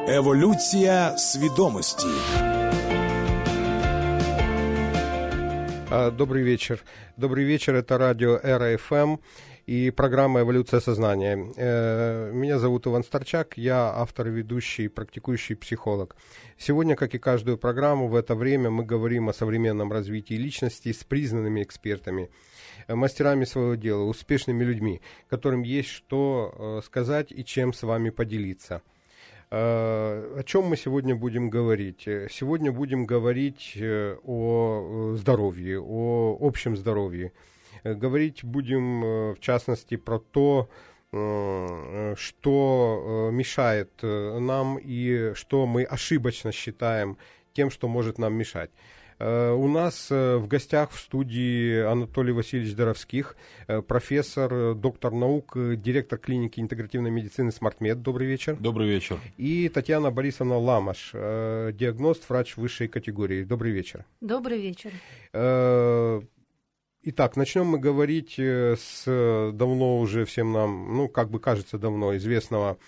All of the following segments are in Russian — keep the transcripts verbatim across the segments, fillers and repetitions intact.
Еволюція свідомості. Добрый вечер. Добрый вечер. Это радио Эра-ФМ и программа «Эволюция сознания». Меня зовут Иван Старчак, я автор, ведущий, практикующий психолог. Сегодня, как и каждую программу, в это время мы говорим о современном развитии личности с признанными экспертами, мастерами своего дела, успешными людьми, которым есть что сказать и чем с вами поделиться. О чем мы сегодня будем говорить? Сегодня будем говорить о здоровье, о общем здоровье. Говорить будем, в частности, про то, что мешает нам и что мы ошибочно считаем тем, что может нам мешать. У нас в гостях в студии Анатолий Васильевич Доровских, профессор, доктор наук, директор клиники интегративной медицины «Смартмед». Добрый вечер. Добрый вечер. И Татьяна Борисовна Ламаш, диагност, врач высшей категории. Добрый вечер. Добрый вечер. Итак, начнем мы говорить с давно уже всем нам, ну, как бы кажется, давно известного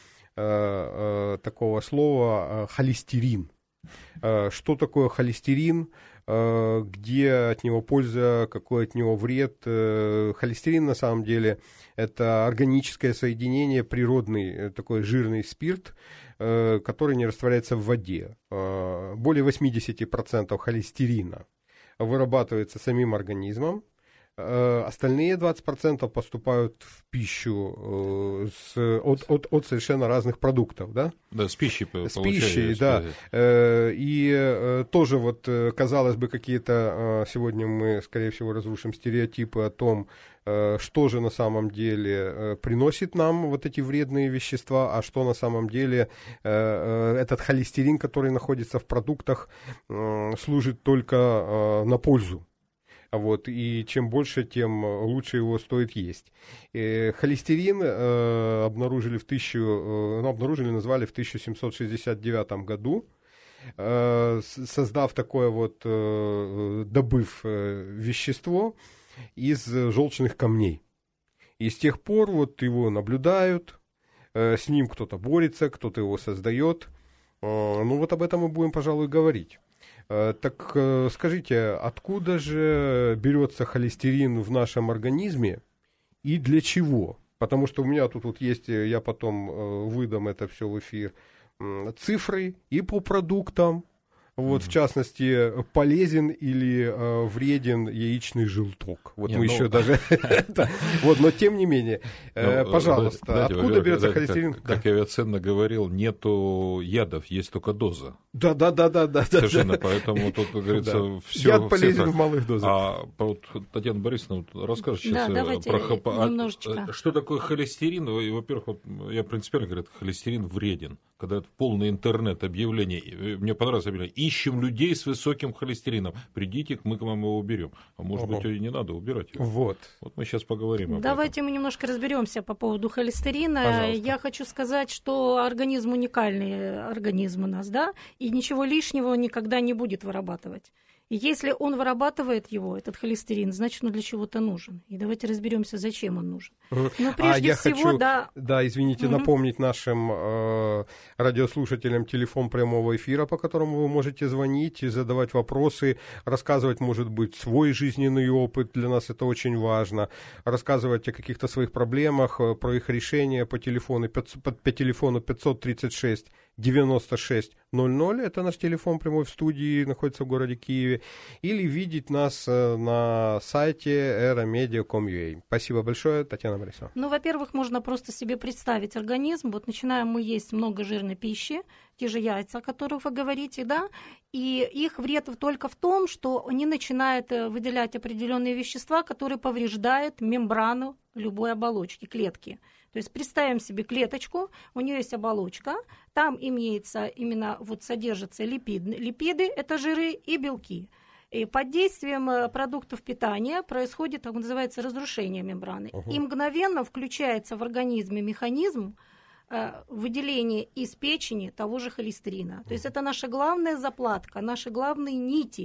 такого слова холестерин. Что такое холестерин? Где от него польза, какой от него вред. Холестерин на самом деле это органическое соединение, природный такой жирный спирт, который не растворяется в воде. Более восемьдесят процентов холестерина вырабатывается самим организмом. Остальные двадцать процентов поступают в пищу с, от, от, от совершенно разных продуктов, да? Да, с пищей С пищей, да. И тоже вот, казалось бы, какие-то, сегодня мы, скорее всего, разрушим стереотипы о том, что же на самом деле приносит нам вот эти вредные вещества, а что на самом деле этот холестерин, который находится в продуктах, служит только на пользу. Вот, и чем больше, тем лучше его стоит есть. И холестерин э, обнаружили в тысячу, э, ну, обнаружили, назвали в тысяча семьсот шестьдесят девятом году, э, создав такое вот, э, добыв э, вещество из желчных камней. И с тех пор вот его наблюдают, э, с ним кто-то борется, кто-то его создает. Э, ну вот об этом мы будем, пожалуй, говорить. Так скажите, откуда же берется холестерин в нашем организме и для чего? Потому что у меня тут вот есть, я потом выдам это все в эфир, цифры и по продуктам. Вот, mm-hmm. в частности, полезен или э, вреден яичный желток. Вот не, мы ну... еще даже... Вот, но тем не менее, пожалуйста, откуда берется холестерин? Как я ценно говорил, нету ядов, есть только доза. Да, да, да, да, да. Совершенно, поэтому тут, как говорится, все. Яд полезен в малых дозах. А вот Татьяна Борисовна расскажет сейчас про немножечко. Что такое холестерин? Во-первых, я принципиально говорю, холестерин вреден. Когда это полный интернет объявлений, мне понравилось объявление, ищем людей с высоким холестерином, придите, мы к вам его уберем. А может Ого. быть, и не надо убирать его. Вот. Вот мы сейчас поговорим об Давайте этом. мы немножко разберемся по поводу холестерина. Пожалуйста. Я хочу сказать, что организм уникальный, организм у нас, да, и ничего лишнего он никогда не будет вырабатывать. И если он вырабатывает его, этот холестерин, значит, он для чего-то нужен. И давайте разберемся, зачем он нужен. Uh-huh. Но прежде а я всего, хочу, да... да, извините, uh-huh. напомнить нашим э, радиослушателям телефон прямого эфира, по которому вы можете звонить и задавать вопросы, рассказывать, может быть, свой жизненный опыт, для нас это очень важно, рассказывать о каких-то своих проблемах, про их решения по телефону, по, по телефону пятьсот тридцать шесть девяносто шесть ноль ноль, это наш телефон прямой в студии, находится в городе Киеве, или видеть нас на сайте эра медиа точка ком точка ю а. Спасибо большое, Татьяна Борисовна. Ну, во-первых, можно просто себе представить организм. Вот начинаем мы есть много жирной пищи, те же яйца, о которых вы говорите, да, и их вред только в том, что они начинают выделять определенные вещества, которые повреждают мембрану любой оболочки, клетки. То есть представим себе клеточку, у нее есть оболочка, там имеется именно, вот содержатся липиды, липиды, это жиры и белки. И под действием продуктов питания происходит, так называется, разрушение мембраны. Uh-huh. И мгновенно включается в организме механизм э, выделения из печени того же холестерина. Uh-huh. То есть это наша главная заплатка, наши главные нити,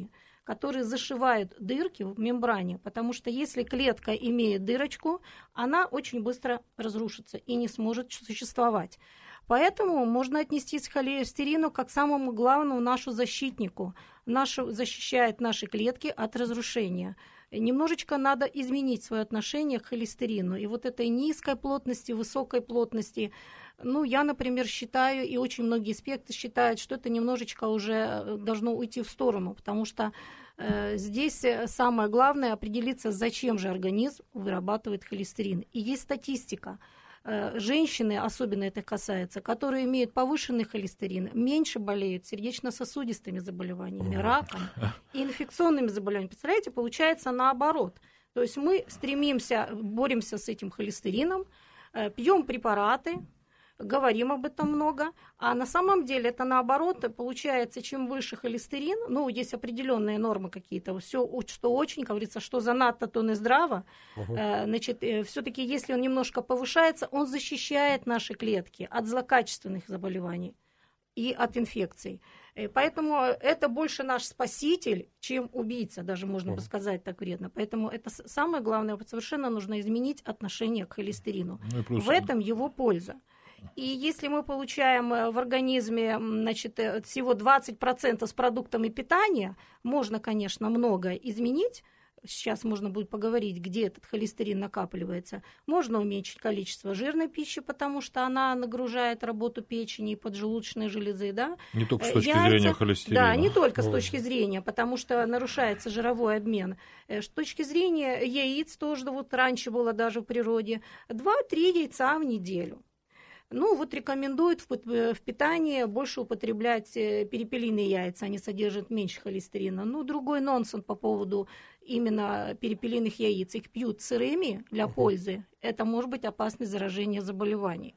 которые зашивают дырки в мембране, потому что если клетка имеет дырочку, она очень быстро разрушится и не сможет существовать. Поэтому можно отнестись к холестерину как к самому главному нашу защитнику. Нашу, защищает наши клетки от разрушения. Немножечко надо изменить свое отношение к холестерину. И вот этой низкой плотности, высокой плотности, ну, я, например, считаю, и очень многие эксперты считают, что это немножечко уже должно уйти в сторону, потому что э, здесь самое главное определиться, зачем же организм вырабатывает холестерин. И есть статистика. Женщины, особенно это касается, которые имеют повышенный холестерин, меньше болеют сердечно-сосудистыми заболеваниями, раком и инфекционными заболеваниями. Представляете, получается наоборот. То есть мы стремимся, боремся с этим холестерином, пьем препараты, говорим об этом много, а на самом деле это наоборот, получается, чем выше холестерин, ну, есть определенные нормы какие-то, все, что очень, говорится, что занадто, то не здраво, угу. Значит, все-таки если он немножко повышается, он защищает наши клетки от злокачественных заболеваний и от инфекций. Поэтому это больше наш спаситель, чем убийца, даже можно бы сказать так вредно. Поэтому это самое главное, совершенно нужно изменить отношение к холестерину. Ну, плюс... В этом его польза. И если мы получаем в организме, значит, всего двадцать процентов с продуктами питания, можно, конечно, многое изменить. Сейчас можно будет поговорить, где этот холестерин накапливается. Можно уменьшить количество жирной пищи, потому что она нагружает работу печени и поджелудочной железы. Да? Не только с точки Яйца, зрения холестерина. Да, не только с точки зрения, потому что нарушается жировой обмен. С точки зрения яиц тоже, вот раньше было даже в природе, два-три яйца в неделю. Ну, вот рекомендуют в питании больше употреблять перепелиные яйца, они содержат меньше холестерина. Ну, другой нонсенс по поводу именно перепелиных яиц. Их пьют сырыми для пользы. Это может быть опасность заражения заболеваний.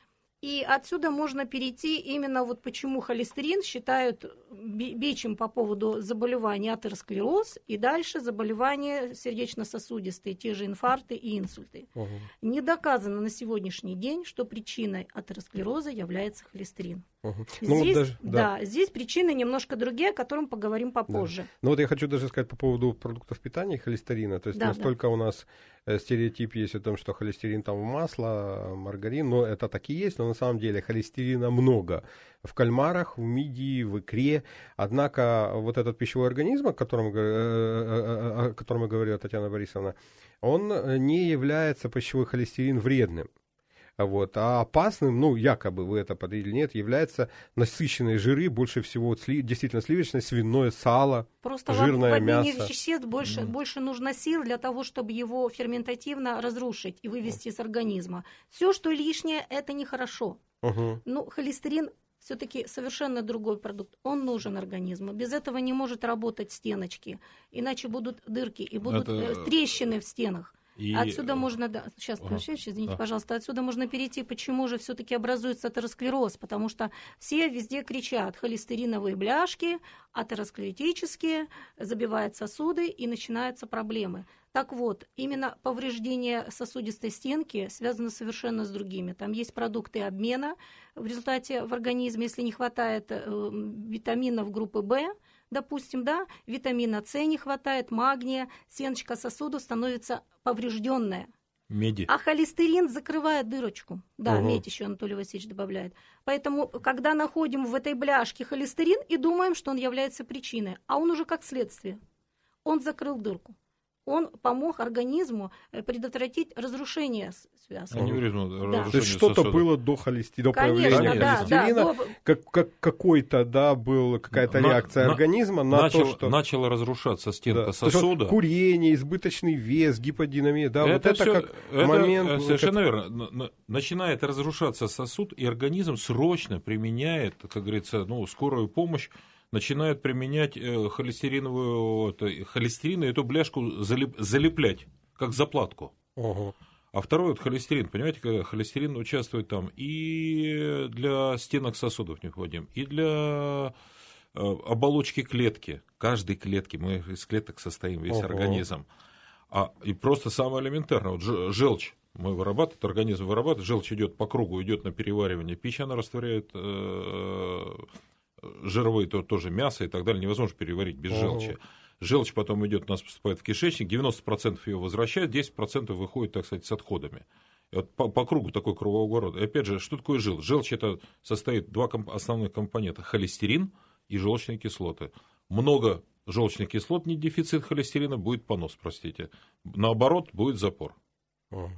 И отсюда можно перейти именно вот почему холестерин считают бичем по поводу заболеваний атеросклероз и дальше заболевания сердечно-сосудистые, те же инфаркты и инсульты. Угу. Не доказано на сегодняшний день, что причиной атеросклероза является холестерин. Угу. Здесь, ну, вот даже, да. Да, здесь причины немножко другие, о которых поговорим попозже. Да. Ну вот я хочу даже сказать по поводу продуктов питания и холестерина. То есть да, настолько да. у нас стереотип есть о том, что холестерин там в масло, маргарин, но это так и есть, но на самом деле холестерина много в кальмарах, в мидии, в икре. Однако вот этот пищевой организм, о котором, о котором говорила Татьяна Борисовна, он не является пищевой холестерин вредным. Вот. А опасным, ну, якобы вы это подтвердили, нет, является насыщенные жиры, больше всего вот, сли, действительно сливочное, свиное, сало, просто жирное в обмене мясо. веществ больше, mm. больше нужно сил для того, чтобы его ферментативно разрушить и вывести mm. из организма. Все, что лишнее, это нехорошо. Uh-huh. Ну, холестерин все-таки совершенно другой продукт. Он нужен организму. Без этого не может работать стеночки. Иначе будут дырки и будут это... трещины в стенах. И... Отсюда можно, да, сейчас, ага. извините, а. пожалуйста, отсюда можно перейти, почему же все-таки образуется атеросклероз, потому что все везде кричат: холестериновые бляшки, атеросклеротические, забивают сосуды и начинаются проблемы. Так вот, именно повреждение сосудистой стенки связано совершенно с другими. Там есть продукты обмена в результате в организме, если не хватает э, витаминов группы В, допустим, да, витамина С не хватает, магния, стеночка сосудов становится поврежденная. Меди. А холестерин закрывает дырочку. Да, угу. медь еще Анатолий Васильевич добавляет. Поэтому, когда находим в этой бляшке холестерин и думаем, что он является причиной, а он уже как следствие. Он закрыл дырку. Он помог организму предотвратить разрушение связки. Аневризму, да. То есть что-то сосуда. Было до, холести... до Конечно, появления да, холестерина, да, до... как, как, какой-то, да, был какая-то на, реакция на, организма на начал, то, что... Начала разрушаться стенка да. сосуда. Вот курение, избыточный вес, гиподинамия, да, это вот это всё, как это момент... Совершенно как... верно. Начинает разрушаться сосуд, и организм срочно применяет, как говорится, ну, скорую помощь, начинают применять холестериновую, холестерин и эту бляшку залеп, залеплять, как заплатку. Угу. А второй вот холестерин, понимаете, когда холестерин участвует там и для стенок сосудов необходим, и для оболочки клетки, каждой клетки, мы из клеток состоим, весь угу. организм. А, и просто самое элементарное, вот желчь. Мы вырабатываем, организм вырабатывает, желчь идет по кругу, идет на переваривание, пища она растворяет э, жировые, то, тоже мясо и так далее, невозможно переварить без uh-huh. желчи. желчь потом идет, у нас поступает в кишечник, девяносто процентов ее возвращает, десять процентов выходит, так сказать, с отходами. И вот по, по кругу такой круговорот. И опять же, что такое желчь? Желчь это состоит два комп- основных компонента: холестерин и желчные кислоты. Много желчных кислот, не дефицит холестерина, будет понос, простите. Наоборот, будет запор. Uh-huh.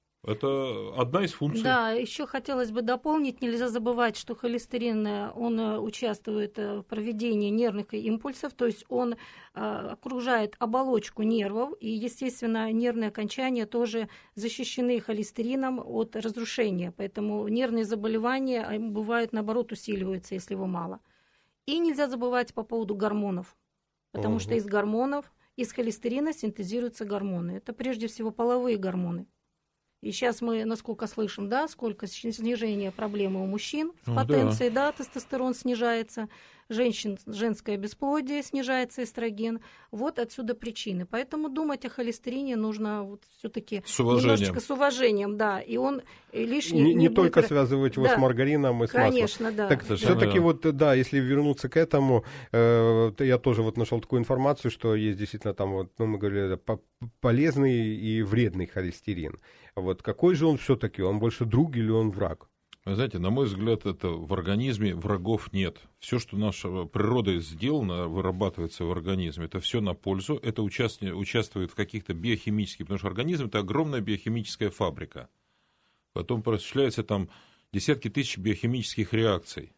Это одна из функций. Да, еще хотелось бы дополнить, нельзя забывать, что холестерин, он участвует в проведении нервных импульсов, то есть он окружает оболочку нервов, и, естественно, нервные окончания тоже защищены холестерином от разрушения, поэтому нервные заболевания бывают, наоборот, усиливаются, если его мало. И нельзя забывать по поводу гормонов, потому угу. что из гормонов, из холестерина синтезируются гормоны. Это прежде всего половые гормоны. И сейчас мы, насколько слышим, да, сколько снижения проблемы у мужчин в потенции, да. да, тестостерон снижается, женщин, женское бесплодие снижается, эстроген. Вот отсюда причины. Поэтому думать о холестерине нужно вот все-таки немножечко с уважением, да. И он лишний... Не, не, не будет... только связывать его да. с маргарином и с маслом. Конечно, да. Так все-таки да. вот, да, если вернуться к этому, э, я тоже вот нашел такую информацию, что есть действительно там, вот, ну, мы говорили, полезный и вредный холестерин. Вот какой же он все-таки? Он больше друг или он враг? Вы знаете, на мой взгляд, это в организме врагов нет. Все, что наша природа сделано, вырабатывается в организме, это все на пользу. Это участвует, участвует в каких-то биохимических, потому что организм это огромная биохимическая фабрика. Потом осуществляются там десятки тысяч биохимических реакций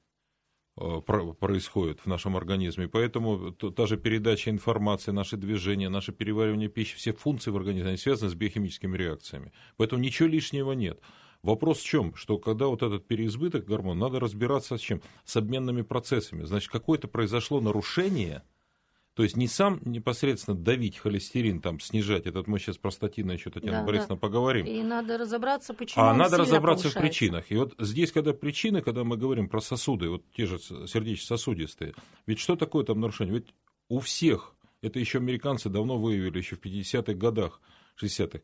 происходит в нашем организме. Поэтому та же передача информации, наши движения, наше переваривание пищи, все функции в организме, они связаны с биохимическими реакциями. Поэтому ничего лишнего нет. Вопрос в чем? Что когда вот этот переизбыток гормонов, надо разбираться с чем? С обменными процессами. Значит, какое-то произошло нарушение, то есть не сам непосредственно давить холестерин, там, снижать, этот мы сейчас про статины еще, Татьяна да, Борисовна, да. поговорим. И надо разобраться, почему А он надо разобраться повышается. в причинах. И вот здесь, когда причины, когда мы говорим про сосуды, вот те же сердечно-сосудистые, ведь что такое там нарушение? Ведь у всех, это еще американцы давно выявили, еще в пятидесятых годах, шестидесятых,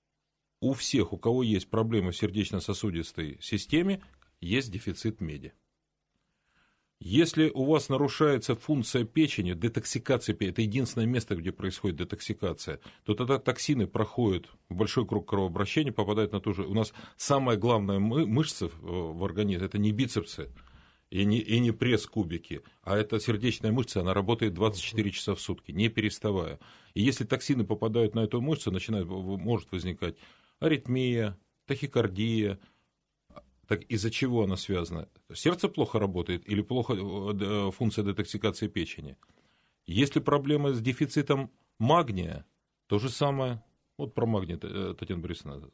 у всех, у кого есть проблемы в сердечно-сосудистой системе, есть дефицит меди. Если у вас нарушается функция печени, детоксикация, это единственное место, где происходит детоксикация, то тогда токсины проходят в большой круг кровообращения, попадают на ту же... У нас самая главная мышца в организме, это не бицепсы и не, и не пресс-кубики, а это сердечная мышца, она работает двадцать четыре часа в сутки, не переставая. И если токсины попадают на эту мышцу, начинает, может возникать аритмия, тахикардия. Так из-за чего она связана? Сердце плохо работает или плохо функция детоксикации печени? Если проблемы с дефицитом магния, то же самое. Вот про магний, Татьяна Борисовна.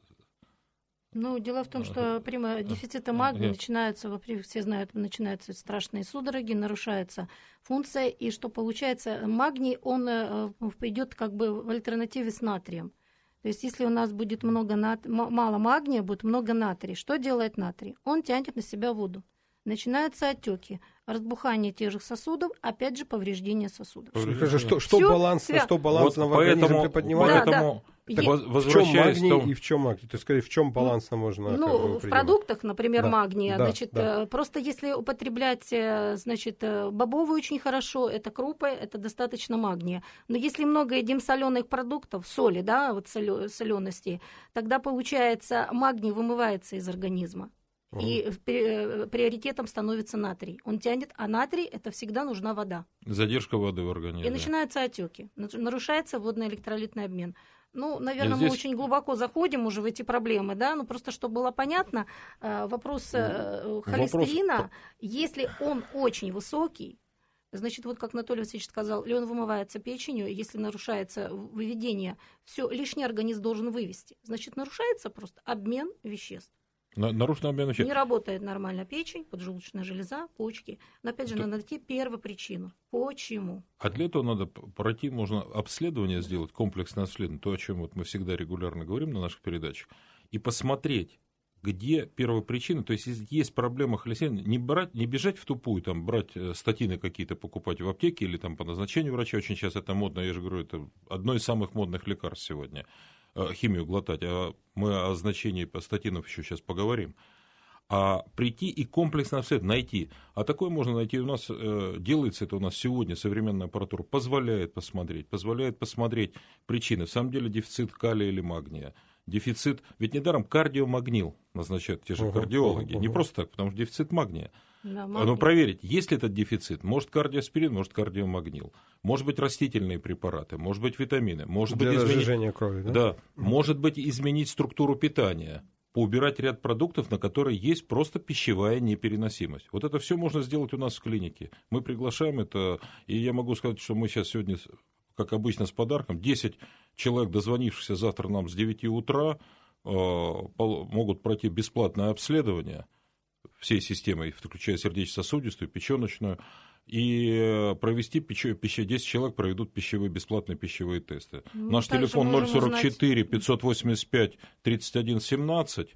Ну, дело в том, что при дефиците магния начинаются, все знают, начинаются страшные судороги, нарушается функция, и что получается, магний, он идет как бы в альтернативе с натрием. То есть, если у нас будет много нат... мало магния, будет много натрия. Что делает натрий? Он тянет на себя воду. Начинаются отеки, разбухание тех же сосудов, опять же повреждение сосудов. Скажи, что, что баланс, свя... что балансно вот в организме приподнимает? Да, поэтому... да. Так, е... в чем магний том... и в чем магний? То есть, скорее, в чем балансно можно Ну, как бы, в продуктах, например, да, магния. Да, значит, да. Просто если употреблять, значит, бобовые очень хорошо, это крупы, это достаточно магния. Но если много едим соленых продуктов, соли, да, вот солености, тогда, получается, магний вымывается из организма. Uh-huh. И приоритетом становится натрий. Он тянет, а натрий – это всегда нужна вода. Задержка воды в организме. И начинаются отеки, нарушается водно-электролитный обмен. Ну, наверное, здесь... мы очень глубоко заходим уже в эти проблемы, да, ну просто чтобы было понятно, вопрос холестерина, вопрос... если он очень высокий, значит, вот как Анатолий Васильевич сказал, или он вымывается печенью, если нарушается выведение, все лишний организм должен вывести. Значит, нарушается просто обмен веществ. Нарушен обмен веществ. Не работает нормально печень, поджелудочная железа, почки. Но опять же, Это... надо найти первопричину. Почему? А для этого надо пройти, можно обследование сделать, комплексное обследование, то, о чем вот мы всегда регулярно говорим на наших передачах, и посмотреть, где первопричина, то есть если есть проблема холестерина, не, брать, не бежать в тупую, там, брать статины какие-то, покупать в аптеке или там, по назначению врача, очень сейчас это модно, я же говорю, это одно из самых модных лекарств сегодня, химию глотать, а мы о значении статинов еще сейчас поговорим. а прийти и комплексно обследовать, найти. А такое можно найти у нас, э, делается это у нас сегодня, современная аппаратура позволяет посмотреть, позволяет посмотреть причины. В самом деле дефицит калия или магния, дефицит, ведь недаром кардиомагнил назначают те же uh-huh, кардиологи, uh-huh, uh-huh. не просто так, потому что дефицит магния. Да, но проверить, есть ли этот дефицит, может кардиоаспирин, может кардиомагнил, может быть растительные препараты, может быть витамины, может Для быть изменить... крови, да? Да, uh-huh. может быть изменить структуру питания, поубирать ряд продуктов, на которые есть просто пищевая непереносимость. Вот это все можно сделать у нас в клинике. Мы приглашаем это, и я могу сказать, что мы сейчас сегодня, как обычно, с подарком, десять человек, дозвонившихся завтра нам с девяти утра, могут пройти бесплатное обследование всей системой, включая сердечно-сосудистую, печеночную, и провести пищевые, десять человек проведут пищевые, бесплатные пищевые тесты. Ну, наш телефон ноль сорок четыре пятьсот восемьдесят пять тридцать один семнадцать,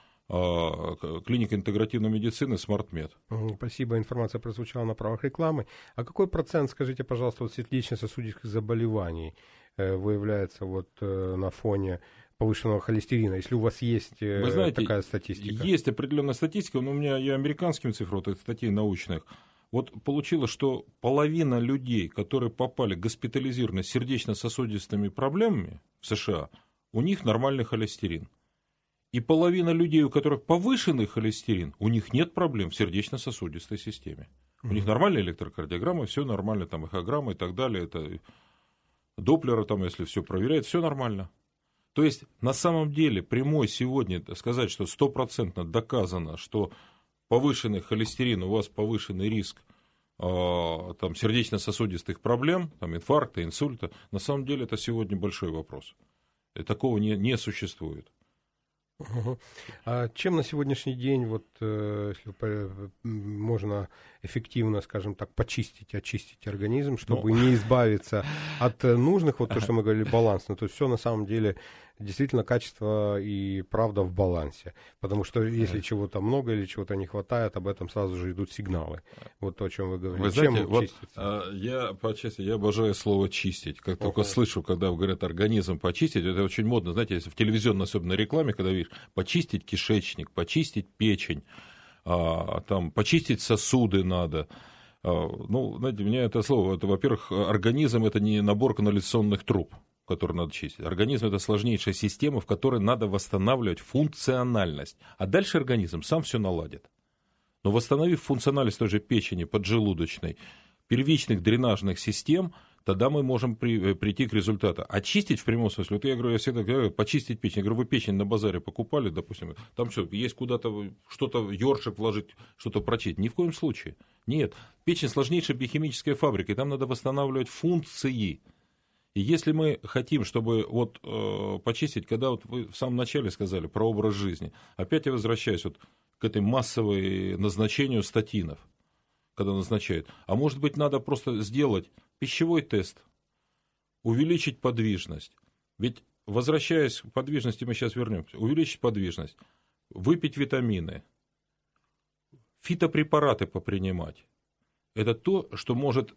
клиника интегративной медицины «Смартмед». Спасибо, информация прозвучала на правах рекламы. А какой процент, скажите, пожалуйста, вот сердечно-сосудистых заболеваний выявляется вот на фоне повышенного холестерина, если у вас есть Вы знаете, такая статистика? Есть определенная статистика, но у меня и американскими цифрами, вот статей научных. Вот получилось, что половина людей, которые попали госпитализированы с сердечно-сосудистыми проблемами в США, у них нормальный холестерин. И половина людей, у которых повышенный холестерин, у них нет проблем в сердечно-сосудистой системе. Mm-hmm. У них нормальная электрокардиограмма, все нормально, там эхограмма и так далее, это доплеры, там, если все проверяет, все нормально. То есть, на самом деле, прямой сегодня сказать, что стопроцентно доказано, что повышенный холестерин, у вас повышенный риск э, там, сердечно-сосудистых проблем, там, инфаркта, инсульта, на самом деле это сегодня большой вопрос. И такого не, не существует. Угу. А чем на сегодняшний день, вот, э, если можно эффективно, скажем так, почистить, очистить организм, чтобы ну... не избавиться от нужных, вот то, что мы говорили, балансно, то есть все на самом деле действительно качество и правда в балансе, потому что если чего-то много или чего-то не хватает, об этом сразу же идут сигналы. Вот то, о чем вы говорили. Вы знаете, чем вот, чистится? Я, по чести, я обожаю слово «чистить». Как только uh-huh. слышу, когда говорят организм почистить, это очень модно. Знаете, если в телевизионной, особенно рекламе, когда видишь, почистить кишечник, почистить печень, а, там, почистить сосуды надо. А, ну, знаете, меня это слово, это, во-первых, организм — это не набор канализационных труб, который надо чистить. Организм — это сложнейшая система, в которой надо восстанавливать функциональность. А дальше организм сам все наладит. Но восстановив функциональность той же печени, поджелудочной, первичных дренажных систем, тогда мы можем при, прийти к результату. Очистить в прямом смысле, вот я говорю, я всегда говорю, почистить печень. Я говорю, вы печень на базаре покупали, допустим, там что, есть куда-то что-то, ёршик вложить, что-то прочистить? Ни в коем случае. Нет. Печень — сложнейшая биохимическая фабрика, и там надо восстанавливать функции. И если мы хотим, чтобы вот, э, почистить, когда вот вы в самом начале сказали про образ жизни, опять я возвращаюсь вот к этой массовой назначению статинов, когда назначают. А может быть, надо просто сделать пищевой тест, увеличить подвижность. Ведь, возвращаясь к подвижности, мы сейчас вернемся, увеличить подвижность, выпить витамины, фитопрепараты попринимать. Это то, что может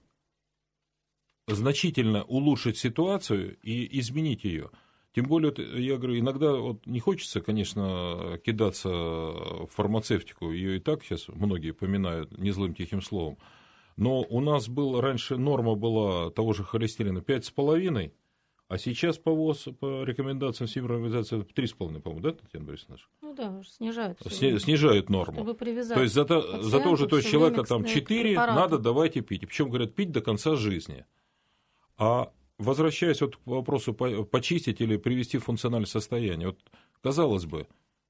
значительно улучшить ситуацию и изменить ее. Тем более, я говорю, иногда вот не хочется, конечно, кидаться в фармацевтику, ее и так сейчас многие поминают незлым тихим словом, но у нас был, раньше норма была того же холестерина пять с половиной, а сейчас по ВОЗ, по рекомендациям Всемирной организации, три с половиной, по-моему, да, Татьяна Борисовна? Ну да, снижают. Сни, снижают норму. Чтобы привязать. То есть за, то, за то же, то есть человека там четыре, надо, давайте пить. И причем, говорят, пить до конца жизни. А возвращаясь вот к вопросу почистить или привести в функциональное состояние, вот, казалось бы,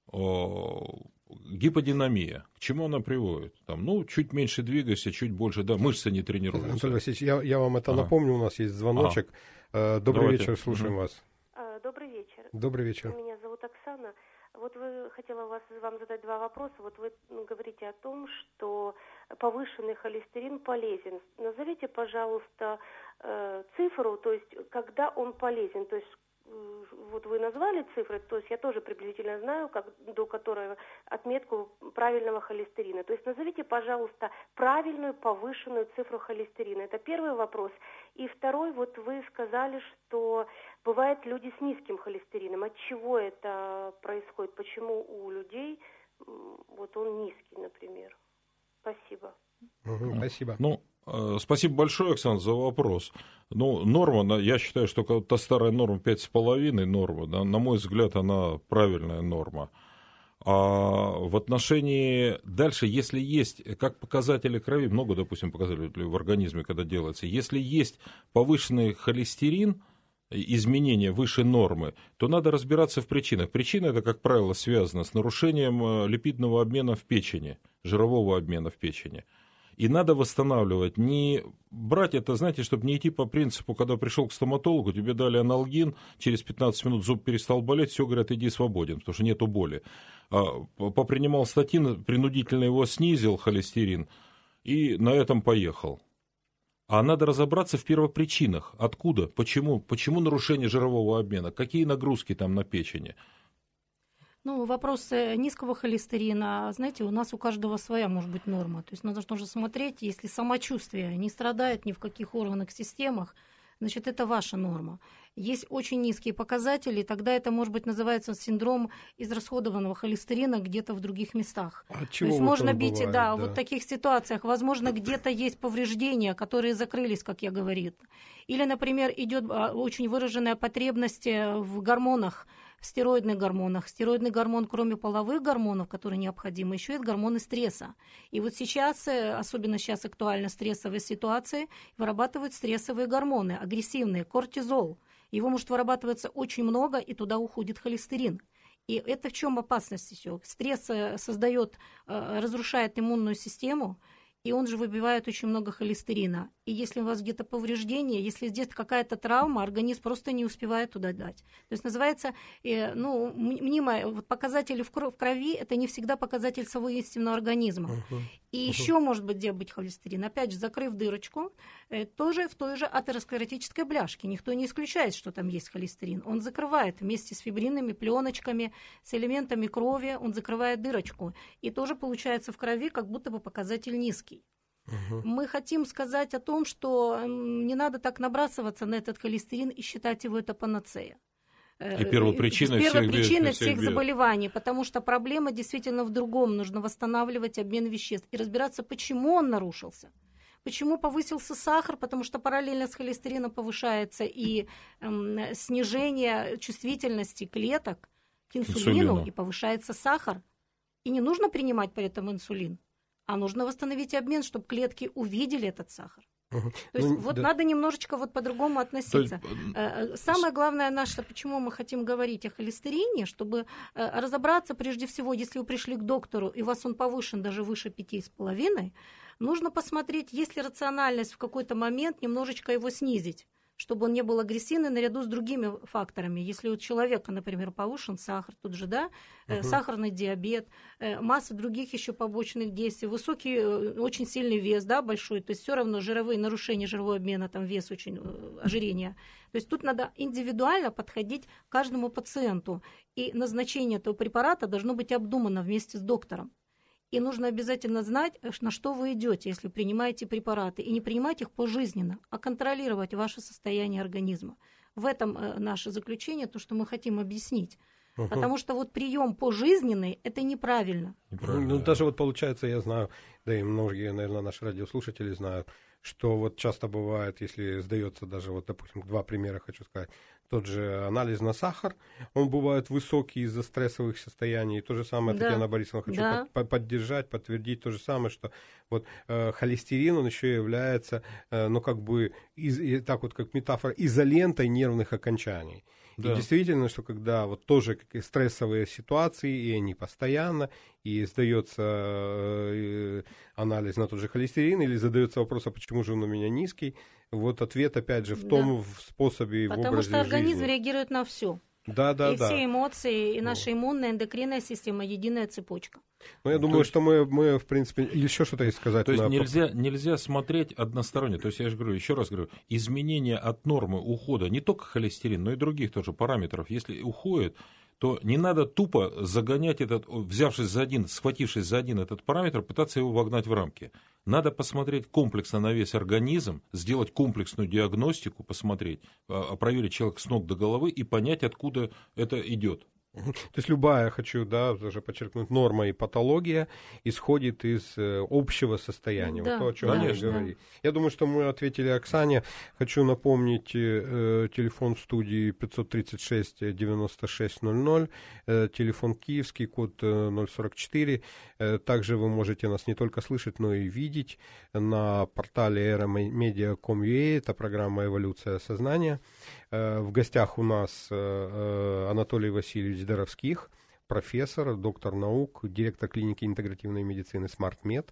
гиподинамия, к чему она приводит? Там, ну, чуть меньше двигайся, чуть больше, да, мышцы не тренируются. Анатолий Васильевич, я, я вам это ага. напомню, у нас есть звоночек. Ага. Добрый Давайте. вечер, слушаем угу. вас. Добрый вечер. Добрый вечер. Меня зовут Оксана. Вот вы, хотела вас, вам задать два вопроса. Вот вы говорите о том, что повышенный холестерин полезен. Назовите, пожалуйста, цифру, то есть когда он полезен. То есть вот вы назвали цифры, то есть я тоже приблизительно знаю, как, до которой отметку правильного холестерина. То есть назовите, пожалуйста, правильную повышенную цифру холестерина. Это первый вопрос. И второй, вот вы сказали, что бывают люди с низким холестерином. От чего это происходит? Почему у людей вот он низкий, например. Спасибо. Угу, спасибо. Ну, спасибо большое, Оксана, за вопрос. Ну, норма, я считаю, что та старая норма пять с половиной норма, да, на мой взгляд, она правильная норма. А в отношении дальше, если есть, как показатели крови, много, допустим, показателей в организме, когда делается, если есть повышенный холестерин, изменения выше нормы, то надо разбираться в причинах. Причина это, как правило, связана с нарушением липидного обмена в печени, жирового обмена в печени. И надо восстанавливать, не брать это, знаете, чтобы не идти по принципу, когда пришел к стоматологу, тебе дали аналгин, через пятнадцать минут зуб перестал болеть, все, говорят, иди свободен, потому что нету боли. Попринимал статин, принудительно его снизил, холестерин, и на этом поехал. А надо разобраться в первопричинах. Откуда, почему, почему нарушение жирового обмена, какие нагрузки там на печени. Ну, вопрос низкого холестерина, знаете, у нас у каждого своя может быть норма. То есть надо тоже смотреть, если самочувствие не страдает ни в каких органах, системах, значит, это ваша норма. Есть очень низкие показатели, тогда это, может быть, называется синдром израсходованного холестерина где-то в других местах. От чего То есть вот можно бить, бывает, да, да, вот в таких ситуациях, возможно, где-то есть повреждения, которые закрылись, как я говорил. Или, например, идет очень выраженная потребность в гормонах, в стероидных гормонах. Стероидный гормон, кроме половых гормонов, которые необходимы, еще есть гормоны стресса. И вот сейчас, особенно сейчас актуальна стрессовая ситуация, вырабатывают стрессовые гормоны, агрессивные, кортизол. Его может вырабатываться очень много, и туда уходит холестерин. И это в чем опасность еще? Стресс создает, разрушает иммунную систему, и он же выбивает очень много холестерина. И если у вас где-то повреждение, если здесь какая-то травма, организм просто не успевает туда дать. То есть называется, э, ну, мнимое, вот показатели в крови, это не всегда показатель своего истинного организма. Uh-huh. И uh-huh. еще может быть, где быть холестерин. Опять же, закрыв дырочку, э, тоже в той же атеросклеротической бляшке. Никто не исключает, что там есть холестерин. Он закрывает вместе с фибринными пленочками, с элементами крови, он закрывает дырочку. И тоже получается в крови как будто бы показатель низкий. Угу. Мы хотим сказать о том, что не надо так набрасываться на этот холестерин и считать его это панацея. И первопричиной всех, первопричиной всех, всех заболеваний, потому что проблема действительно в другом. Нужно восстанавливать обмен веществ и разбираться, почему он нарушился. Почему повысился сахар? Потому что параллельно с холестерином повышается и эм, снижение чувствительности клеток к инсулину, инсулину, и повышается сахар. И не нужно принимать при этом инсулин. А нужно восстановить обмен, чтобы клетки увидели этот сахар. Uh-huh. То есть ну, вот да. надо немножечко вот по-другому относиться. Есть... Самое главное наше, почему мы хотим говорить о холестерине, чтобы разобраться прежде всего, если вы пришли к доктору, и у вас он повышен даже выше пяти с половиной, нужно посмотреть, есть ли рациональность в какой-то момент немножечко его снизить, чтобы он не был агрессивный наряду с другими факторами. Если у человека, например, повышен сахар, тут же, да, uh-huh. сахарный диабет, масса других еще побочных действий, высокий, очень сильный вес, да, большой, то есть все равно жировые нарушения жирового обмена, там вес очень, ожирение. То есть тут надо индивидуально подходить к каждому пациенту, и назначение этого препарата должно быть обдумано вместе с доктором. И нужно обязательно знать, на что вы идете, если принимаете препараты. И не принимать их пожизненно, а контролировать ваше состояние организма. В этом наше заключение, то, что мы хотим объяснить. Угу. Потому что вот прием пожизненный – это неправильно. неправильно. Ну, даже вот получается, я знаю, да и многие, наверное, наши радиослушатели знают, что вот часто бывает, если сдается даже, вот, допустим, два примера хочу сказать, тот же анализ на сахар, он бывает высокий из-за стрессовых состояний. И то же самое, да. Татьяна Борисовна, хочу да. под, поддержать, подтвердить то же самое, что вот э, холестерин, он еще является, э, ну, как бы, из, и, так вот, как метафора, изолентой нервных окончаний. Да. И действительно, что когда вот тоже какие стрессовые ситуации, и они постоянно, и сдается э, анализ на тот же холестерин, или задается вопрос, а почему же он у меня низкий, вот ответ опять же в том да. в способе, Потому в образе что организм жизни. Реагирует на все. Да, да, и да. все эмоции, и наша иммунная, эндокринная система, единая цепочка. Ну, я думаю, есть... что мы, мы, в принципе, еще что-то есть сказать. То есть на... нельзя, нельзя смотреть односторонне. То есть я же говорю, еще раз говорю, изменение от нормы ухода, не только холестерин, но и других тоже параметров, если уходит, то не надо тупо загонять этот, взявшись за один, схватившись за один этот параметр, пытаться его вогнать в рамки. Надо посмотреть комплексно на весь организм, сделать комплексную диагностику, посмотреть, проверить человека с ног до головы и понять, откуда это идет. То есть любая, хочу, да, даже подчеркнуть, норма и патология исходит из э, общего состояния. Да, вот то, о чем конечно. мы говорили. Я думаю, что мы ответили Оксане. Хочу напомнить э, телефон в студии пятьсот тридцать шесть девяносто шесть ноль ноль, э, телефон киевский, код э, ноль сорок четыре. Э, также вы можете нас не только слышать, но и видеть на портале эра медиа точка ком точка ю а. Это программа «Эволюция сознания». Э, в гостях у нас э, Анатолий Васильевич Доровских, профессор, доктор наук, директор клиники интегративной медицины «Смарт-Мед»,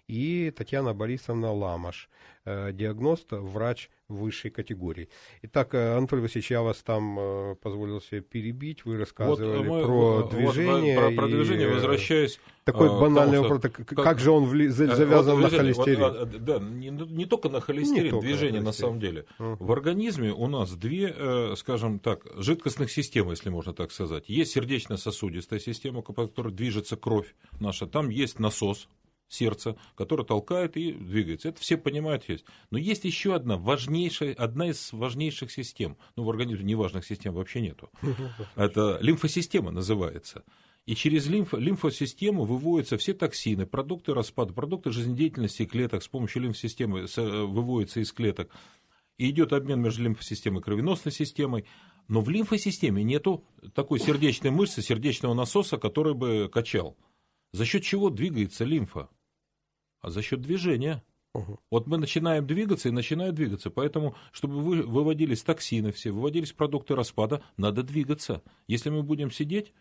и Татьяна Борисовна Ламаш, э, диагност, врач высшей категории. Итак, Анатолий Васильевич, я вас там э, позволил себе перебить, вы рассказывали вот мы, про вот, движение. Про, про и, движение, возвращаясь... Такой а, банальный потому, вопрос, как, как, как же он вли, завязан вот, на холестерин? Вот, да, не, не только на холестерин, только движение на, на самом деле. Uh-huh. В организме у нас две, э, скажем так, жидкостных системы, если можно так сказать. Есть сердечно-сосудистая система, по которой движется кровь наша, там есть насос сердца, который толкает и двигается. Это все понимают есть. Но есть еще одна важнейшая, одна из важнейших систем. Ну, в организме неважных систем вообще нету. Это лимфосистема называется. И через лимф, лимфосистему выводятся все токсины, продукты распада, продукты жизнедеятельности клеток с помощью лимфосистемы выводятся из клеток. И идет обмен между лимфосистемой и кровеносной системой. Но в лимфосистеме нету такой сердечной мышцы, сердечного насоса, который бы качал. За счет чего двигается лимфа? А за счет движения. Угу. Вот мы начинаем двигаться и начинают двигаться. Поэтому, чтобы вы, выводились токсины все, выводились продукты распада, надо двигаться. Если мы будем сидеть,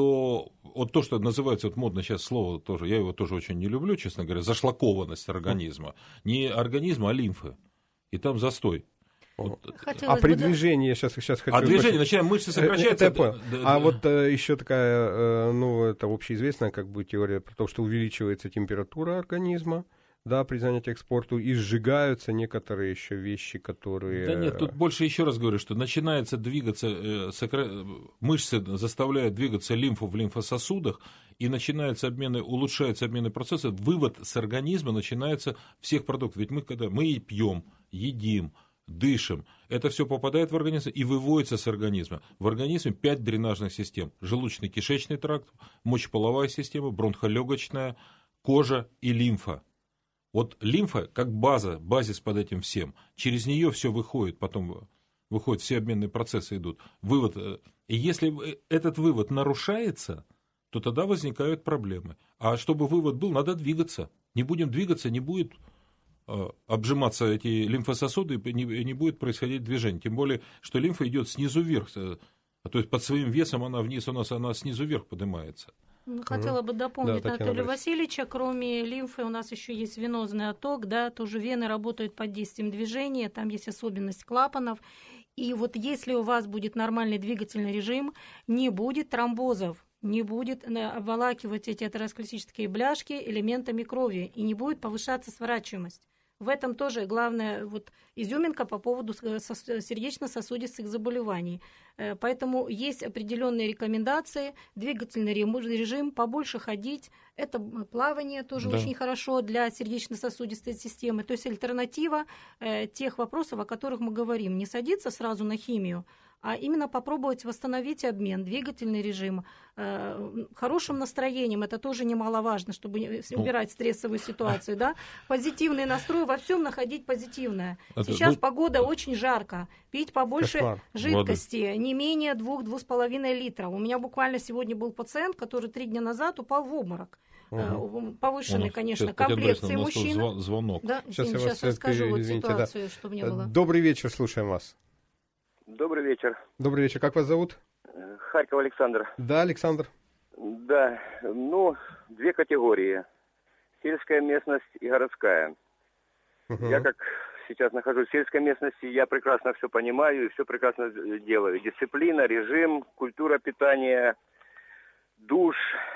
то вот то, что называется, вот модно сейчас слово тоже, я его тоже очень не люблю, честно говоря, зашлакованность организма. Не организма, а лимфы. И там застой. Вот. А при движении, сейчас, сейчас хочу... А движение, начинаем мышцы сокращаться. Это я понял. А вот э, еще такая, э, ну, это общеизвестная как бы теория про то, что увеличивается температура организма, да, при занятиях спортом, и сжигаются некоторые еще вещи, которые... Да нет, тут больше еще раз говорю, что начинается двигаться, э, сокра... мышцы заставляют двигаться лимфу в лимфососудах, и начинаются обмены, улучшаются обменные процессы, вывод с организма начинается всех продуктов. Ведь мы, когда мы и пьем, едим, дышим, это все попадает в организм и выводится с организма. В организме пять дренажных систем. Желудочно-кишечный тракт, мочеполовая система, бронхолегочная, кожа и лимфа. Вот лимфа как база, базис под этим всем. Через нее все выходит, потом выходят, все обменные процессы идут. Вывод. И если этот вывод нарушается, то тогда возникают проблемы. А чтобы вывод был, надо двигаться. Не будем двигаться, не будет обжиматься эти лимфососуды, и не, не будет происходить движение. Тем более, что лимфа идет снизу вверх. То есть под своим весом она вниз у нас, она снизу вверх поднимается. Хотела бы дополнить да, Анатолия Васильевича, кроме лимфы у нас еще есть венозный отток, да, тоже вены работают под действием движения, там есть особенность клапанов. И вот если у вас будет нормальный двигательный режим, не будет тромбозов, не будет обволакивать эти атеросклеротические бляшки элементами крови и не будет повышаться сворачиваемость. В этом тоже главная вот изюминка по поводу сердечно-сосудистых заболеваний. Поэтому есть определенные рекомендации, двигательный режим, побольше ходить. Это плавание тоже да. очень хорошо для сердечно-сосудистой системы. То есть альтернатива тех вопросов, о которых мы говорим. Не садиться сразу на химию, а именно попробовать восстановить обмен, двигательный режим, э, хорошим настроением, это тоже немаловажно, чтобы убирать стрессовую ситуацию, да, позитивный настрой, во всем находить позитивное. Сейчас ну, погода очень жарко, пить побольше кошмар. Жидкости, воды. Не менее двух-двух с половиной литра. У меня буквально сегодня был пациент, который три дня назад упал в обморок. Угу. Повышенный, конечно, комплекции мужчин. Звонок. Да, сейчас, я сейчас расскажу вот ситуацию, да. чтобы не было. Добрый вечер, слушаем вас. Добрый вечер. Добрый вечер. Как вас зовут? Харьков Александр. Да, Александр. Да, ну, две категории. Сельская местность и городская. Uh-huh. Я как сейчас нахожусь в сельской местности, я прекрасно все понимаю и все прекрасно делаю. Дисциплина, режим, культура питания, душ,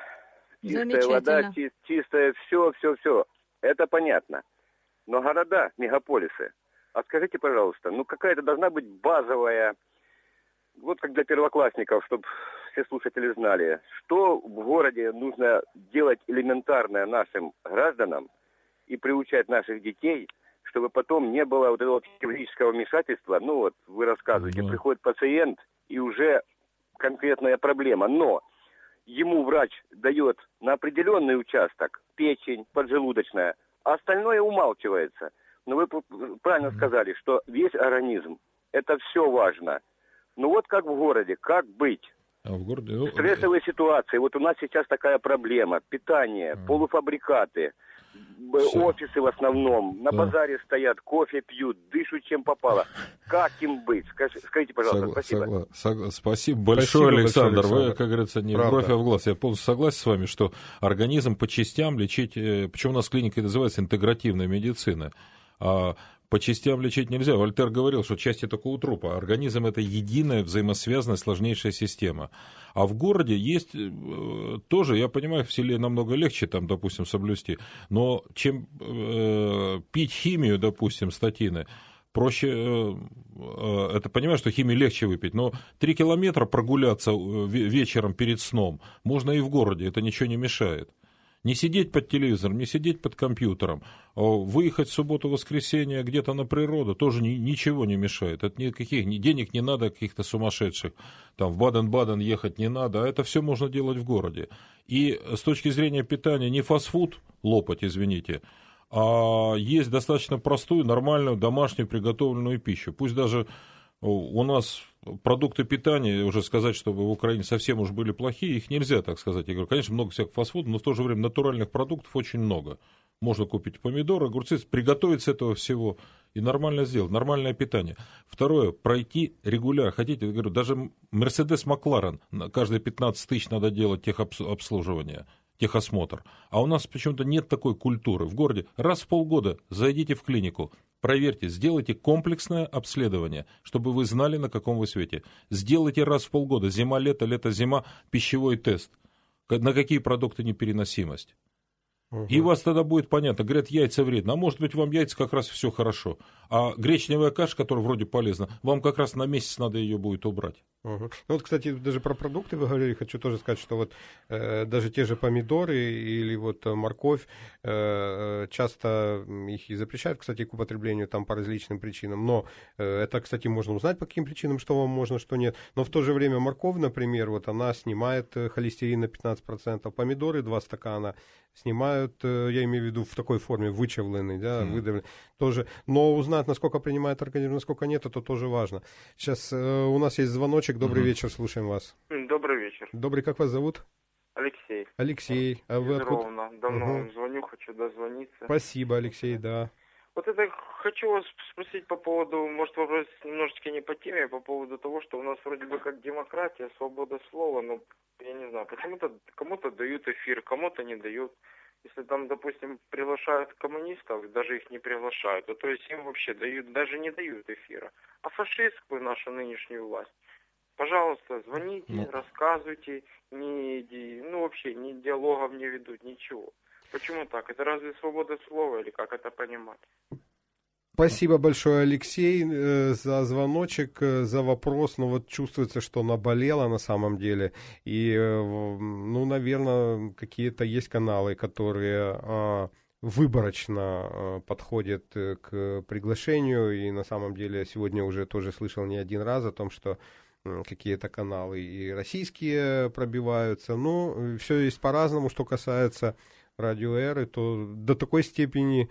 чистая вода, чи- чистое все, все, все. Это понятно. Но города, мегаполисы, а скажите, пожалуйста, ну какая-то должна быть базовая, вот как для первоклассников, чтобы все слушатели знали, что в городе нужно делать элементарное нашим гражданам и приучать наших детей, чтобы потом не было вот этого хирургического вмешательства. Ну вот вы рассказываете, mm-hmm. приходит пациент и уже конкретная проблема, но ему врач дает на определенный участок печень, поджелудочная, а остальное умалчивается. Но вы правильно сказали, что весь организм, это все важно. Ну вот как в городе, как быть? А в городе... ну, Стрессовые ситуации. Вот у нас сейчас такая проблема. Питание, А. полуфабрикаты, б- Всё. офисы в основном. На Да. базаре стоят, кофе пьют, дышат чем попало. Как им быть? Скажи- скажите, пожалуйста, Согла- спасибо. согла- сог- Спасибо большое, Спасибо большое, Александр. Вы, Александр. как говорится, не в Правда. бровь, а в глаз. Я полностью согласен с вами, что организм по частям лечить... э, Почему у нас клиника и называется интегративная медицина. А по частям лечить нельзя. Вольтер говорил, что части только у трупа. Организм — это единая, взаимосвязанная, сложнейшая система. А в городе есть э, тоже, я понимаю, в селе намного легче, там, допустим, соблюсти. Но чем э, пить химию, допустим, статины, проще, э, э, это понимаю, что химию легче выпить, но три километра прогуляться э, ве- вечером перед сном можно и в городе, это ничего не мешает. Не сидеть под телевизором, не сидеть под компьютером, а выехать в субботу-воскресенье где-то на природу тоже ни, ничего не мешает. Это никаких ни денег не надо, каких-то сумасшедших. Там в Баден-Баден ехать не надо, а это все можно делать в городе. И с точки зрения питания не фастфуд лопать, извините, а есть достаточно простую, нормальную, домашнюю приготовленную пищу. Пусть даже у нас продукты питания, уже сказать, чтобы в Украине совсем уж были плохие, их нельзя так сказать. Я говорю, конечно, много всяких фастфудов, но в то же время натуральных продуктов очень много. Можно купить помидоры, огурцы, приготовить с этого всего и нормально сделать, нормальное питание. Второе, пройти регулярно. Хотите, я говорю, даже Мерседес Макларен, каждые пятнадцать тысяч надо делать техобслуживание, техосмотр. А у нас почему-то нет такой культуры. В городе раз в полгода зайдите в клинику, проверьте, сделайте комплексное обследование, чтобы вы знали, на каком вы свете. Сделайте раз в полгода, зима, лето, лето, зима, пищевой тест. На какие продукты непереносимость. Угу. И у вас тогда будет понятно, говорят, яйца вредно. А может быть, вам яйца как раз все хорошо. А гречневая каша, которая вроде полезна, вам как раз на месяц надо ее будет убрать. Угу. Ну вот, кстати, даже про продукты вы говорили, хочу тоже сказать, что вот э, даже те же помидоры или вот морковь, э, часто их и запрещают, кстати, к употреблению там по различным причинам, но э, это, кстати, можно узнать, по каким причинам, что вам можно, что нет. Но в то же время морковь, например, вот она снимает холестерин на пятнадцать процентов, помидоры два стакана снимают, э, я имею в виду в такой форме, вычавленный, да, mm. выдавленный, тоже. Но узнать, насколько принимает организм, насколько нет, это тоже важно. Сейчас э, у нас есть звоночек. Добрый mm-hmm. вечер, слушаем вас. Добрый вечер. Добрый, как вас зовут? Алексей. Алексей. А вы откуда? Ровно. Давно угу. вам звоню, хочу дозвониться. Спасибо, Алексей, да. Вот это хочу вас спросить по поводу, может, вопрос немножечко не по теме, а по поводу того, что у нас вроде бы как демократия, свобода слова, но я не знаю, почему-то кому-то дают эфир, кому-то не дают. Если там, допустим, приглашают коммунистов, даже их не приглашают, то, то есть им вообще дают, даже не дают эфира. А фашистскую нашу нынешнюю власть, пожалуйста, звоните, ну. рассказывайте, не, ну вообще ни диалогов не ведут, ничего. Почему так? Это разве свобода слова или как это понимать? Спасибо большое, Алексей, за звоночек, за вопрос. Ну вот чувствуется, что наболело на самом деле. И, ну, наверное, какие-то есть каналы, которые выборочно подходят к приглашению. И на самом деле сегодня уже тоже слышал не один раз о том, что какие-то каналы и российские пробиваются. Но все есть по-разному, что касается радио Эры, то до такой степени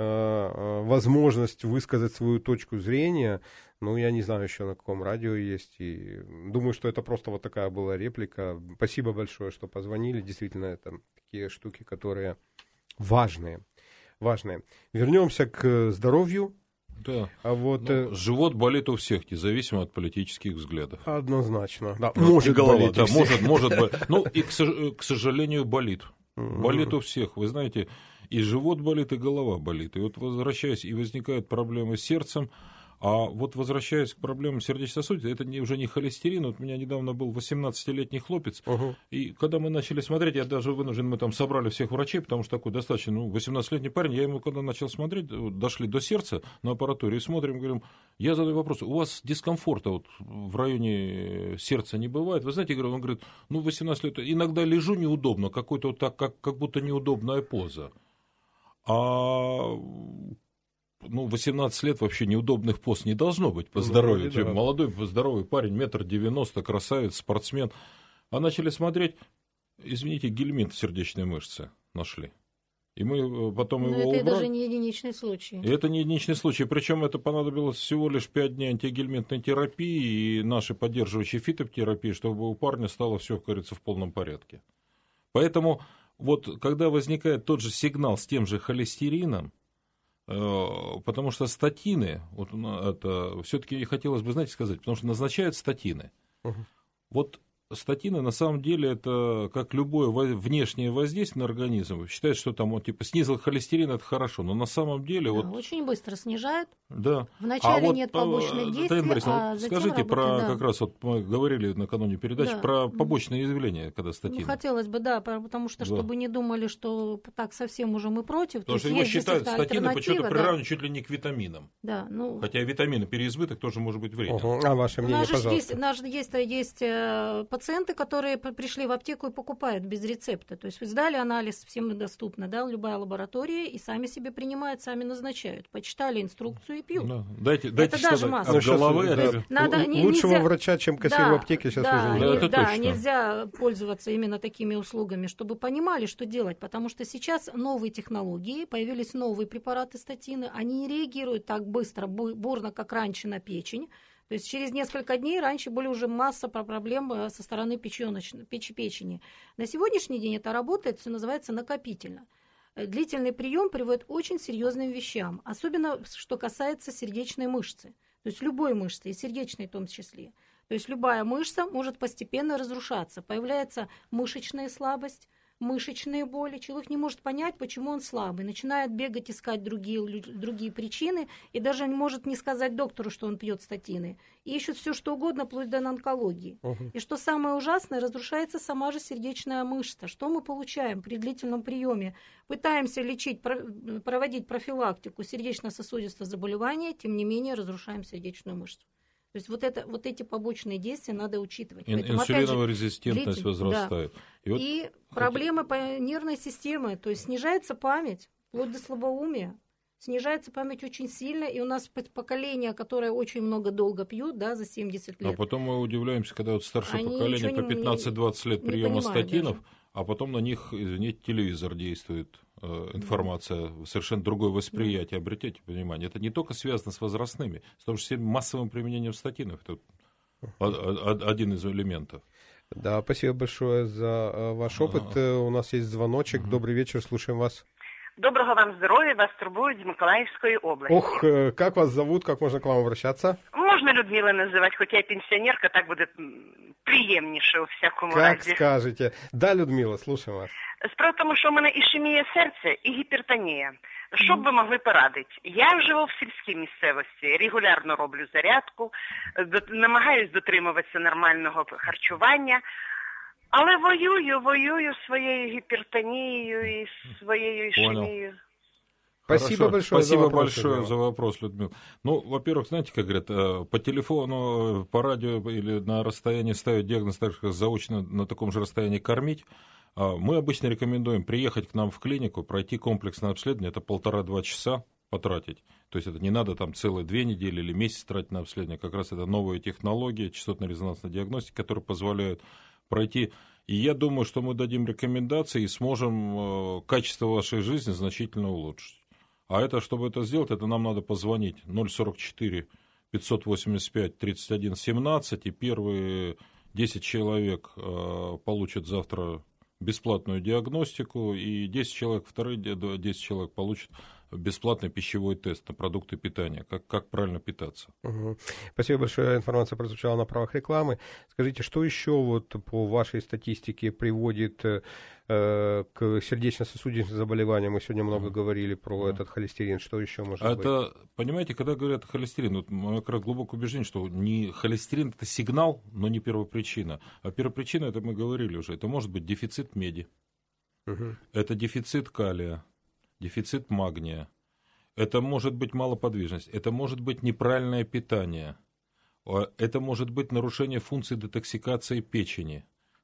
э, возможность высказать свою точку зрения, ну, я не знаю еще на каком радио есть, и думаю, что это просто вот такая была реплика. Спасибо большое, что позвонили, действительно, это такие штуки, которые важные, важные. Вернемся к здоровью. Да. А вот, ну, э... живот болит у всех, независимо от политических взглядов. Однозначно. Да, ну, может голова, болеть. Да, может, может быть. Ну, и, к, к сожалению, болит. Болит у всех. Вы знаете, и живот болит, и голова болит. И вот возвращаясь, и возникают проблемы с сердцем. А вот возвращаясь к проблемам сердечно-сосудистой, это не, уже не холестерин. Вот у меня недавно был восемнадцатилетний хлопец, uh-huh. и когда мы начали смотреть, я даже вынужден, мы там собрали всех врачей, потому что такой достаточно, ну, восемнадцатилетний парень, я ему когда начал смотреть, дошли до сердца на аппаратуре, и смотрим, говорим, я задаю вопрос, у вас дискомфорта вот в районе сердца не бывает? Вы знаете, он говорит, ну, восемнадцать лет, иногда лежу неудобно, какой-то вот так, как, как будто неудобная поза. А... ну, восемнадцать лет вообще неудобных поз не должно быть по здоровью. Ну, да. Молодой, здоровый парень, метр девяносто, красавец, спортсмен. А начали смотреть, извините, гельминт в сердечной мышце нашли. И мы потом Но его это убрали. даже не единичный случай. И это не единичный случай. Причем это понадобилось всего лишь пять дней антигельминтной терапии и нашей поддерживающей фитотерапии, чтобы у парня стало все, как говорится, в полном порядке. Поэтому вот когда возникает тот же сигнал с тем же холестерином, э, потому что статины, вот это все-таки хотелось бы, знаете, сказать, потому что назначают статины. Угу. Вот статины на самом деле это как любое внешнее воздействие на организм. Считают, что там вот, типа снизил холестерин, это хорошо, но на самом деле да, вот очень быстро снижает. Да. Вначале а нет вот, побочных действий, Борисовна, а вот затем скажите работает, про да. как раз вот мы говорили накануне передачи да. про побочные явления, когда статины. Ну, хотелось бы, да, потому что да. чтобы не думали, что так совсем уже мы против. Потому что его считают статины почему-то да. приравнивают чуть ли не к витаминам. Да, ну... Хотя витамины переизбыток тоже может быть вреден. Угу. А ваше мнение, у нас пожалуйста. Есть, у нас есть, есть э, пациенты, которые пришли в аптеку и покупают без рецепта. То есть сдали анализ, всем доступно, да, любая лаборатория, и сами себе принимают, сами назначают. Почитали инструкцию и пьют. Да. Дайте, дайте это даже масса. От головы, да. Надо, не, Лучшего нельзя... врача, чем кассир да, в аптеке, сейчас да, уже не, нет. Да, да нельзя пользоваться именно такими услугами, чтобы понимали, что делать. Потому что сейчас новые технологии, появились новые препараты статины, они не реагируют так быстро, бурно, как раньше на печень. То есть через несколько дней раньше были уже масса проблем со стороны печеночной, печи, печени. На сегодняшний день это работает, все называется накопительно. Длительный прием приводит к очень серьезным вещам, особенно что касается сердечной мышцы. То есть любой мышцы, и сердечной в том числе. То есть любая мышца может постепенно разрушаться. Появляется мышечная слабость, мышечные боли. Человек не может понять, почему он слабый. Начинает бегать, искать другие, другие причины. И даже не может не сказать доктору, что он пьет статины. И ищут все, что угодно, вплоть до онкологии. Uh-huh. И что самое ужасное, разрушается сама же сердечная мышца. Что мы получаем при длительном приеме? Пытаемся лечить, проводить профилактику сердечно-сосудистого заболевания, тем не менее разрушаем сердечную мышцу. То есть вот, это, вот эти побочные действия надо учитывать. Ин- Поэтому, инсулиновая же, резистентность длитель, возрастает. Да. И, вот и проблемы по нервной системе, то есть снижается память, вплоть до слабоумия. Снижается память очень сильно, и у нас поколение, которое очень много долго пьют, да, за семьдесят лет. А потом мы удивляемся, когда вот старшее Они поколение по пятнадцать-двадцать лет приема статинов, даже. А потом на них, извините, телевизор действует, э, информация, да. Совершенно другое восприятие. Обратите внимание, это не только связано с возрастными, с том, что массовым применением статинов. Это один из элементов. Да, спасибо большое за ваш опыт. А-а-а. У нас есть звоночек. Угу. Добрый вечер, слушаем вас. Доброго вам здоровья, вас турбуют из Миколаевской области. Ох, как вас зовут, как можно к вам обращаться? Можна Людмила називати, хоча я пенсіонерка, так буде приємніше у всякому как разі. Как скажете. Да, Людмила, слушаем вас. Справа в тому, що у мене ішемія серця і гіпертонія. Що б ви могли порадити? Я живу в сільській місцевості, регулярно роблю зарядку, намагаюсь дотримуватися нормального харчування, але воюю, воюю своєю гіпертонією і своєю ішемією. Спасибо Хорошо. большое, Спасибо за, вопрос, большое Людмила. за вопрос, Людмила. Ну, во-первых, знаете, как говорят, по телефону, по радио или на расстоянии ставить диагноз, так как заочно на таком же расстоянии кормить. Мы обычно рекомендуем приехать к нам в клинику, пройти комплексное обследование, это полтора-два часа потратить. То есть это не надо там целые две недели или месяц тратить на обследование, как раз это новые технологии, частотно-резонансной диагностики, которые позволяют пройти. И я думаю, что мы дадим рекомендации и сможем качество вашей жизни значительно улучшить. А это, чтобы это сделать, это нам надо позвонить ноль сорок четыре пятьсот восемьдесят пять тридцать один семнадцать, и первые десять человек получат завтра бесплатную диагностику, и десять человек, вторые десять человек получат бесплатный пищевой тест на продукты питания, как, как правильно питаться. Угу. Спасибо большое, информация прозвучала на правах рекламы. Скажите, что еще вот по вашей статистике приводит э, к сердечно-сосудистым заболеваниям? Мы сегодня много говорили про mm. этот холестерин. Что еще может это, быть? Это, понимаете, когда говорят холестерин, вот мое как раз глубокое убеждение, что не холестерин это сигнал, но не первопричина. А первопричина, это мы говорили уже, это может быть дефицит меди, угу. это дефицит калия, дефицит магния, это может быть малоподвижность, это может быть неправильное питание, это может быть нарушение функции детоксикации печени.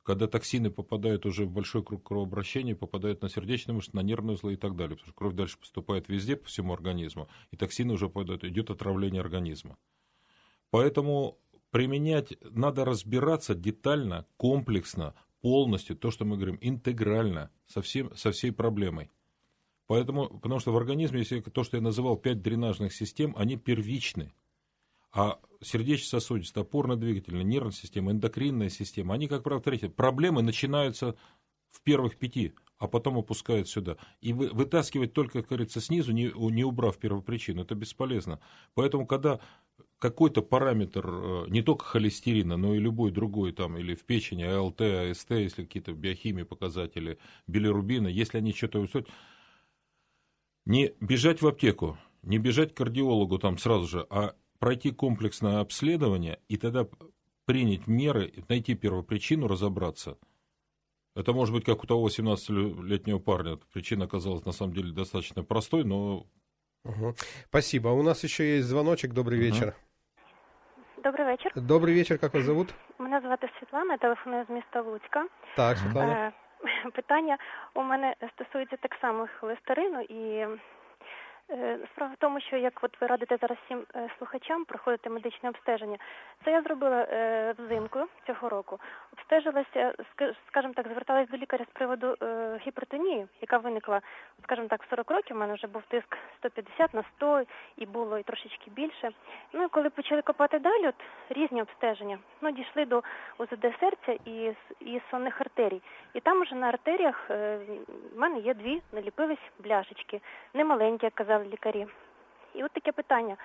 когда токсины попадают уже в большой круг кровообращения, попадают на сердечные мышцы, на нервные узлы и так далее. Потому что кровь дальше поступает везде, по всему организму, и токсины уже попадают, идет отравление организма. Поэтому применять, надо разбираться детально, комплексно, полностью, то, что мы говорим, интегрально, со, всем, со всей проблемой. Поэтому, потому что в организме, если то, что я называл пять дренажных систем, они первичны. А сердечно-сосудистая, опорно-двигательная, нервная система, эндокринная система, они, как правило, третьи. Проблемы начинаются в первых пяти, а потом опускают сюда. И вы, вытаскивать только, как говорится, снизу, не, не убрав первопричину, это бесполезно. Поэтому, когда какой-то параметр, не только холестерина, но и любой другой, там, или в печени, АЛТ, АСТ, если какие-то биохимии показатели, билирубина, если они что-то высокие, не бежать в аптеку, не бежать к кардиологу там сразу же, а пройти комплексное обследование и тогда принять меры, найти первопричину, разобраться. Это может быть как у того восемнадцатилетнего парня. Причина оказалась на самом деле достаточно простой, но... Угу. Спасибо. У нас еще есть звоночек. Добрый угу. вечер. Добрий вечір. Добрий вечір. Як вас зовут? Мене звати Світлана, телефоную з міста Луцька. Так, Світлана. Питання у мене стосується так само холестерину і справа в тому, що як от ви радите зараз всім слухачам проходити медичне обстеження, це я зробила е, взимку цього року. Обстежилася, скажімо так, зверталась до лікаря з приводу е, гіпертонії, яка виникла, скажімо так, в сорок років. У мене вже був тиск сто п'ятдесят на сто, і було і трошечки більше. Ну і коли почали копати далі, от різні обстеження, ну дійшли до УЗД серця і, і сонних артерій. І там уже на артеріях е, в мене є дві наліпились бляшечки, не маленькі, як казали лікарі. І от таке питання.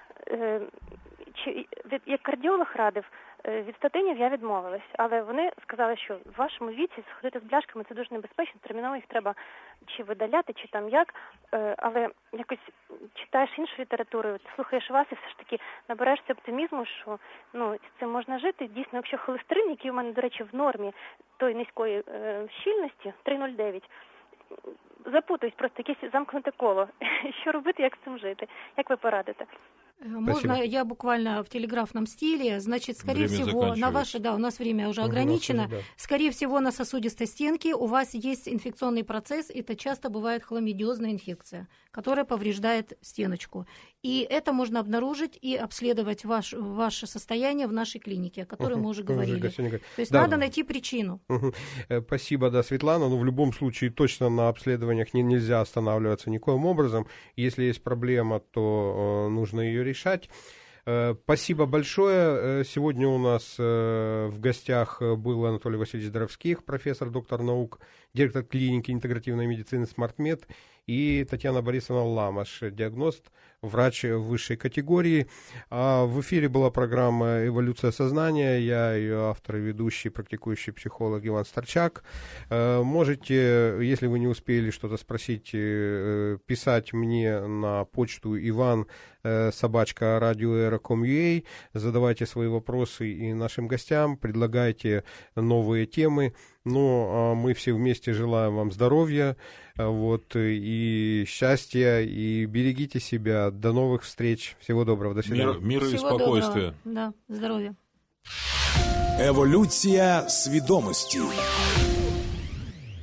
Чи, як кардіолог радив, від статинів я відмовилась, але вони сказали, що в вашому віці сходити з бляшками це дуже небезпечно, терміново їх треба чи видаляти, чи там як, але якось читаєш іншу літературу, слухаєш вас і все ж таки набираєшся оптимізму, що ну, з цим можна жити. Дійсно, якщо холестерин, який у мене, до речі, в нормі тої низької е, щільності, три нуль дев'ять, запутуюсь, просто якесь замкнуте коло. Що робити, як з цим жити? Як ви порадите? Можно Спасибо. Я буквально в телеграфном стиле? Значит, скорее время всего, на ваше, да, у нас время уже ограничено. Да. Скорее всего, на сосудистой стенке у вас есть инфекционный процесс. Это часто бывает хламидиозная инфекция, которая повреждает стеночку. И это можно обнаружить и обследовать ваш, ваше состояние в нашей клинике, о которой uh-huh. мы уже говорили. То есть да. надо найти причину. Uh-huh. Спасибо, да, Светлана. Но в любом случае точно на обследованиях не, нельзя останавливаться никоим образом. Если есть проблема, то э, нужно ее решать. Э, спасибо большое. Сегодня у нас э, в гостях был Анатолий Васильевич Здоровских, профессор, доктор наук, директор клиники интегративной медицины «Смартмед», и Татьяна Борисовна Ламаш, диагност, врач высшей категории. А в эфире была программа «Эволюция сознания». Я ее автор и ведущий, практикующий психолог Иван Старчак. Можете, если вы не успели что-то спросить, писать мне на почту иван собачка радиоэра точка ком точка ю а. Задавайте свои вопросы и нашим гостям, предлагайте новые темы. Ну, а мы все вместе желаем вам здоровья, вот, и счастья, и берегите себя. До новых встреч. Всего доброго. До свидания. Мир, мира и Всего спокойствия. Доброго. Да, здоровья. Еволюція свідомості.